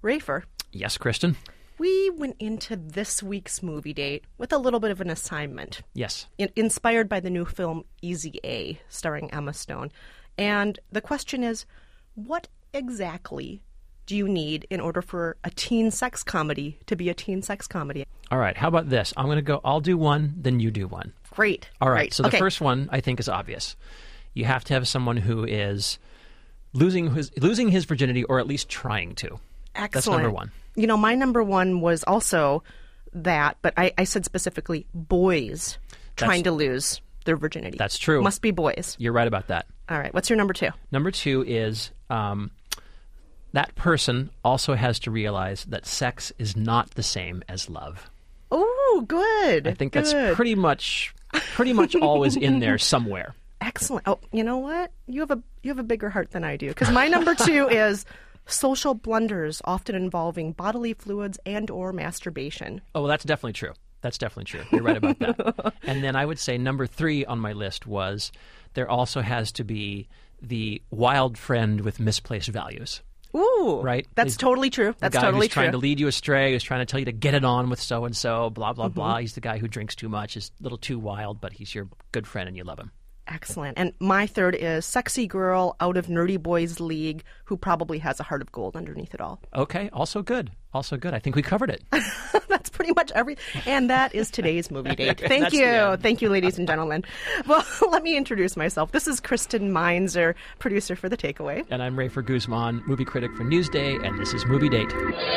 Rafer, Yes, Kristen? we went into this week's movie date with a little bit of an assignment. Yes. Inspired by the new film Easy A, starring Emma Stone. And the question is, what exactly do you need in order for a teen sex comedy to be a teen sex comedy? All right, how about this? I'll do one, then you do one. Great. All right, Great. so the Okay. first one I think is obvious. You have to have someone who is losing his virginity, or at least trying to. Excellent. That's number one. You know, my number one was also that, but I said specifically boys trying to lose their virginity. That's true. Must be boys. You're right about that. All right. What's your number two? Number two is that person also has to realize that sex is not the same as love. Oh, good. I think good. that's pretty much always in there somewhere. Excellent. Oh, you know what? You have a bigger heart than I do. Because my number two is social blunders, often involving bodily fluids and or masturbation. Oh, well, that's definitely true. That's definitely true. You're right about that. And then I would say number three on my list was there also has to be the wild friend with misplaced values. Ooh, right? That's totally true. That's the guy totally who's trying true. to lead you astray, who's trying to tell you to get it on with so-and-so, blah, blah, blah. He's the guy who drinks too much, is a little too wild, but he's your good friend and you love him. Excellent. And my third is sexy girl out of nerdy boys league who probably has a heart of gold underneath it all. Okay, also good. Also good. I think we covered it. That's pretty much and that is today's movie date. Thank That's the you. end. Thank you, ladies and gentlemen. Well, let me introduce myself. This is Kristen Meinzer, producer for The Takeaway. And I'm Rafer Guzman, movie critic for Newsday, and this is Movie Date.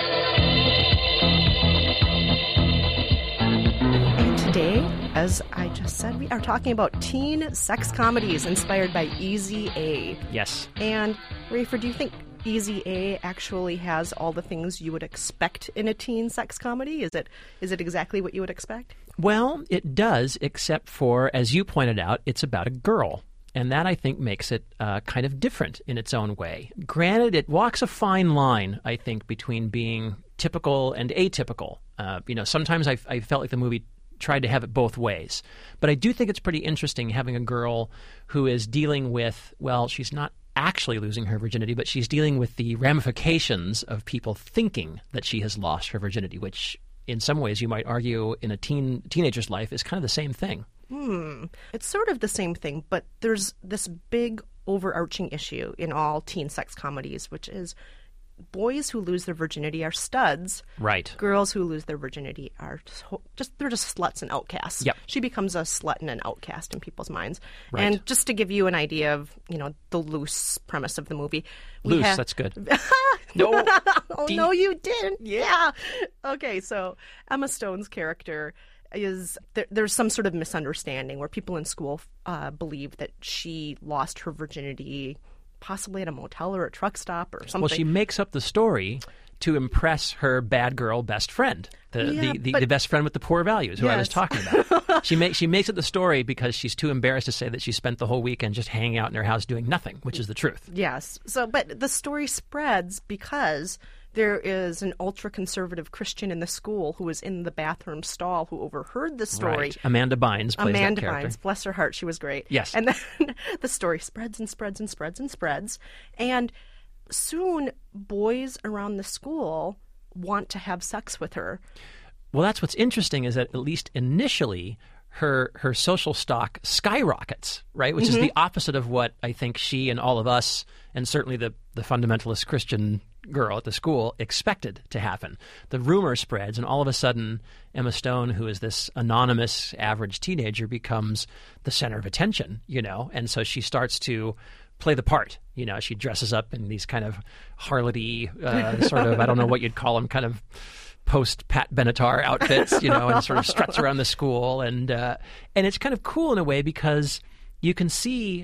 And today, as I just said, we are talking about teen sex comedies inspired by Easy A. Yes. And Rafer, do you think Easy A actually has all the things you would expect in a teen sex comedy? Is it exactly what you would expect? Well, it does, except for, as you pointed out, it's about a girl. And that, I think, makes it kind of different in its own way. Granted, it walks a fine line, I think, between being typical and atypical. Sometimes I felt like the movie tried to have it both ways. But I do think it's pretty interesting having a girl who is dealing with, well, she's not actually losing her virginity, but she's dealing with the ramifications of people thinking that she has lost her virginity, which in some ways you might argue in a teenager's life is kind of the same thing. It's sort of the same thing, but there's this big overarching issue in all teen sex comedies, which is boys who lose their virginity are studs. Right. Girls who lose their virginity are they're just sluts and outcasts. Yep. She becomes a slut and an outcast in people's minds. Right. And just to give you an idea of, the loose premise of the movie. That's good. No. Oh, no, you didn't. Yeah. Okay, so Emma Stone's character is there's some sort of misunderstanding where people in school believe that she lost her virginity possibly at a motel or a truck stop or something. Well, she makes up the story to impress her bad girl best friend, the best friend with the poor values who I was talking about. She makes it the story because she's too embarrassed to say that she spent the whole weekend just hanging out in her house doing nothing, which is the truth. Yes. But the story spreads because there is an ultra-conservative Christian in the school who was in the bathroom stall who overheard the story. Right. Amanda Bynes plays that character. Bynes, bless her heart, she was great. Yes. And then the story spreads and spreads and spreads and spreads. And soon, boys around the school want to have sex with her. Well, that's what's interesting is that at least initially, her social stock skyrockets, right? Which is the opposite of what I think she and all of us, and certainly the fundamentalist Christian girl at the school, expected to happen. The rumor spreads, and all of a sudden, Emma Stone, who is this anonymous average teenager, becomes the center of attention, and so she starts to play the part. She dresses up in these kind of harlot-y, sort of, I don't know what you'd call them, kind of post-Pat Benatar outfits, and sort of struts around the school. And it's kind of cool in a way because you can see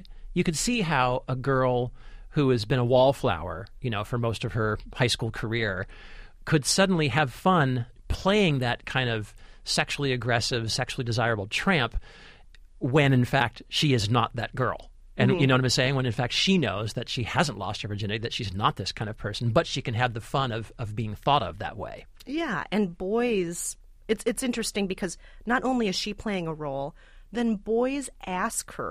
how a girl who has been a wallflower, for most of her high school career, could suddenly have fun playing that kind of sexually aggressive, sexually desirable tramp when, in fact, she is not that girl. And you know what I'm saying? When, in fact, she knows that she hasn't lost her virginity, that she's not this kind of person, but she can have the fun of being thought of that way. Yeah, and boys, it's interesting because not only is she playing a role, then boys ask her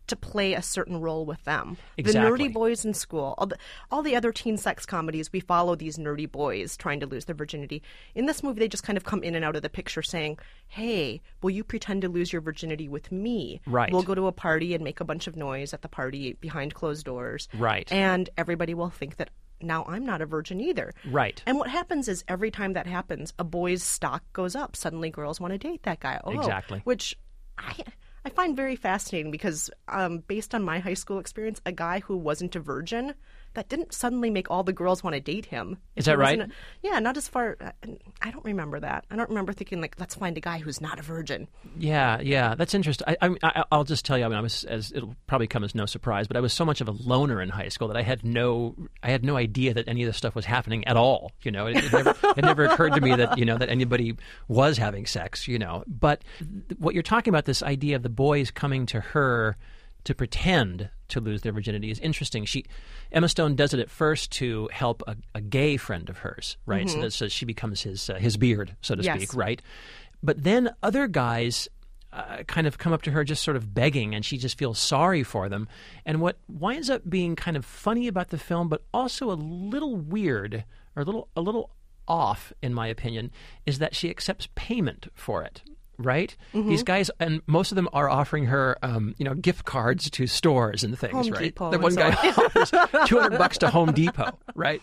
to play a certain role with them. Exactly. The nerdy boys in school, all the other teen sex comedies, we follow these nerdy boys trying to lose their virginity. In this movie, they just kind of come in and out of the picture saying, hey, will you pretend to lose your virginity with me? Right. We'll go to a party and make a bunch of noise at the party behind closed doors. Right. And everybody will think that now I'm not a virgin either. Right. And what happens is every time that happens, a boy's stock goes up. Suddenly girls want to date that guy. Exactly. Which I find very fascinating because based on my high school experience, a guy who wasn't a virgin, that didn't suddenly make all the girls want to date him. Is that right? Yeah, not as far. I don't remember that. I don't remember thinking, like, let's find a guy who's not a virgin. Yeah, that's interesting. I'll just tell you, it'll probably come as no surprise, but I was so much of a loner in high school that I had no idea that any of this stuff was happening at all. You know, it never occurred to me that, you know, that anybody was having sex, you know. But what you're talking about, this idea of the boys coming to her to pretend to lose their virginity, is interesting. Emma Stone does it at first to help a gay friend of hers, right? Mm-hmm. So she becomes his beard, so to Yes. speak, right? But then other guys kind of come up to her just sort of begging, and she just feels sorry for them. And what winds up being kind of funny about the film, but also a little weird, or a little off, in my opinion, is that she accepts payment for it. Right? Mm-hmm. These guys, and most of them are offering her, gift cards to stores and things, Home right? Depot The one and guy so on. offers $200 to Home Depot, right?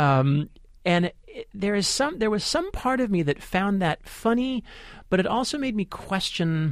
And there was some part of me that found that funny, but it also made me question.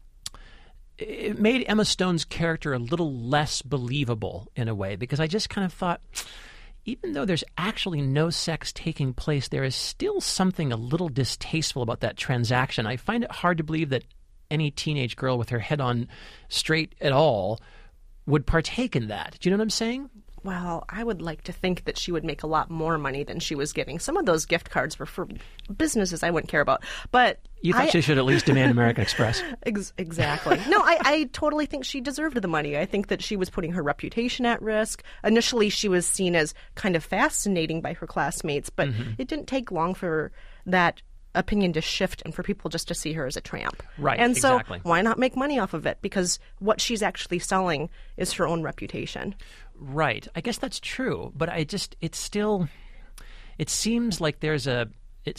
It made Emma Stone's character a little less believable in a way, because I just kind of thought, even though there's actually no sex taking place, there is still something a little distasteful about that transaction. I find it hard to believe that any teenage girl with her head on straight at all would partake in that. Do you know what I'm saying? Well, I would like to think that she would make a lot more money than she was getting. Some of those gift cards were for businesses I wouldn't care about. But you thought she should at least demand American Express. Exactly. No, I totally think she deserved the money. I think that she was putting her reputation at risk. Initially, she was seen as kind of fascinating by her classmates, but it didn't take long for that opinion to shift and for people just to see her as a tramp. Right, and so exactly. Why not make money off of it? Because what she's actually selling is her own reputation. Right. I guess that's true, but it seems like there's a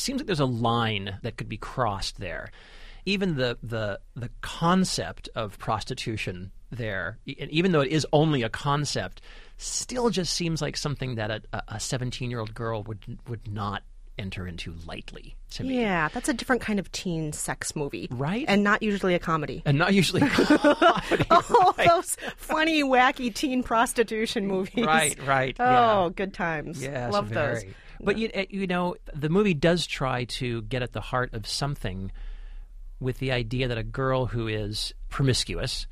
line that could be crossed there. Even the concept of prostitution there, and even though it is only a concept, still just seems like something that a 17-year-old girl would not enter into lightly, to me. Yeah, that's a different kind of teen sex movie. Right. And not usually a comedy. And not usually a comedy. Oh, right. those funny, wacky teen prostitution movies. Right. Oh, Yeah. good times. Yes, Love those. very. But you know, the movie does try to get at the heart of something with the idea that a girl who is promiscuous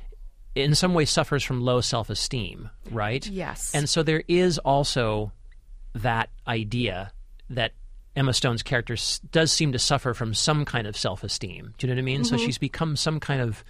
in some way suffers from low self-esteem, right? Yes. And so there is also that idea that Emma Stone's character does seem to suffer from some kind of self-esteem. Do you know what I mean? Mm-hmm. So she's become some kind of,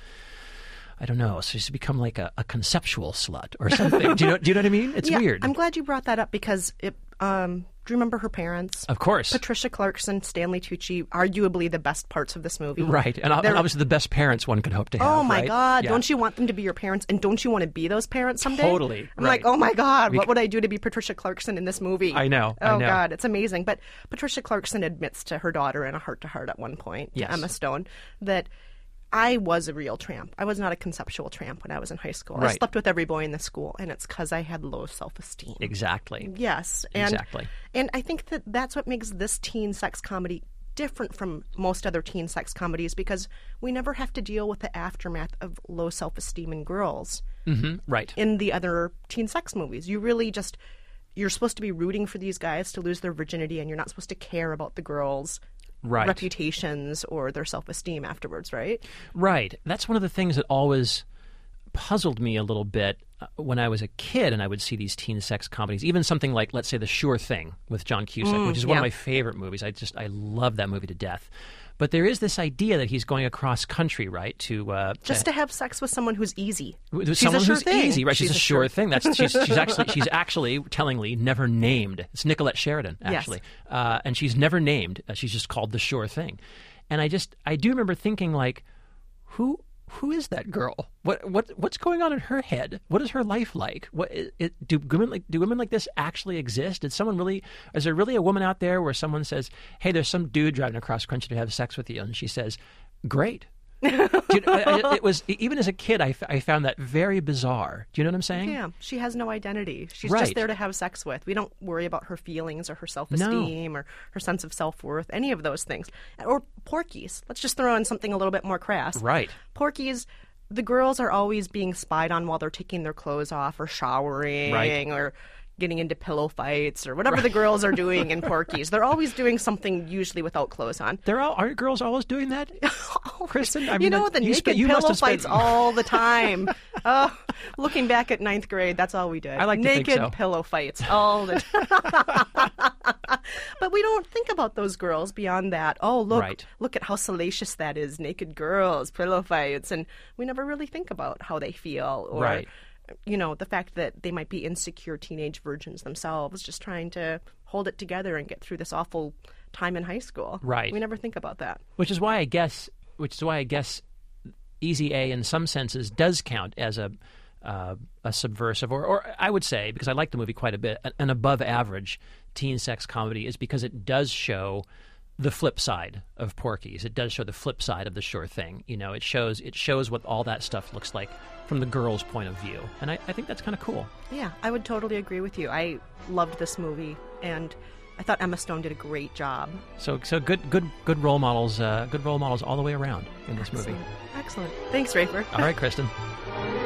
I don't know, so she's become like a conceptual slut or something. Do you know what I mean? It's weird. I'm glad you brought that up because do you remember her parents? Of course. Patricia Clarkson, Stanley Tucci, arguably the best parts of this movie. Right. And obviously the best parents one could hope to have. Oh, my right? God. Yeah. Don't you want them to be your parents? And don't you want to be those parents someday? Totally. I'm right. like, oh, my God, what would I do to be Patricia Clarkson in this movie? I know. Oh, God, it's amazing. But Patricia Clarkson admits to her daughter in a heart-to-heart at one point, yes. to Emma Stone, that I was a real tramp. I was not a conceptual tramp when I was in high school. Right. I slept with every boy in the school, and it's because I had low self-esteem. Exactly. Yes. Exactly. And I think that that's what makes this teen sex comedy different from most other teen sex comedies, because we never have to deal with the aftermath of low self-esteem in girls. Mm-hmm. Right. In the other teen sex movies. You really just, you're supposed to be rooting for these guys to lose their virginity, and you're not supposed to care about the girls' reputations or their self-esteem afterwards, right? Right. That's one of the things that always puzzled me a little bit when I was a kid and I would see these teen sex comedies, even something like, let's say, The Sure Thing with John Cusack, which is one of my favorite movies. I love that movie to death. But there is this idea that he's going across country, right? To have sex with someone who's easy. Someone who's thing. easy, right? She's a sure thing. She's actually tellingly never named. It's Nicolette Sheridan, actually, yes. And she's never named. She's just called the Sure Thing. And I do remember thinking, like, who who is that girl? What's going on in her head? What is her life like? Do women like this actually exist? Is there really a woman out there where someone says, "Hey, there's some dude driving across country to have sex with you," and she says, "Great." It was, even as a kid, I found that very bizarre. Do you know what I'm saying? Yeah, she has no identity. She's Right. just there to have sex with. We don't worry about her feelings or her self-esteem or her sense of self-worth, any of those things. Or Porky's. Let's just throw in something a little bit more crass. Right. Porky's, the girls are always being spied on while they're taking their clothes off or showering Right. or getting into pillow fights or whatever the girls are doing in Porky's. They're always doing something usually without clothes on. Aren't girls always doing that? Kristen, I mean, the you naked must pillow have spent- fights all the time. Looking back at 9th grade, that's all we did. I like to think naked so. pillow fights all the time. But we don't think about those girls beyond that. Oh, Right. look at how salacious that is. Naked girls, pillow fights. And we never really think about how they feel or, Right. the fact that they might be insecure teenage virgins themselves, just trying to hold it together and get through this awful time in high school. Right. We never think about that. Which is why I guess Easy A in some senses does count as a subversive, or I would say, because I like the movie quite a bit, an above average teen sex comedy, is because it does show the flip side of Porky's. It does show the flip side of The Sure Thing. It shows what all that stuff looks like from the girl's point of view, and I think that's kind of cool. Yeah, I would totally agree with you. I loved this movie, and I thought Emma Stone did a great job. So good role models all the way around in this movie. Excellent. Thanks, Rafer. All right, Kristen.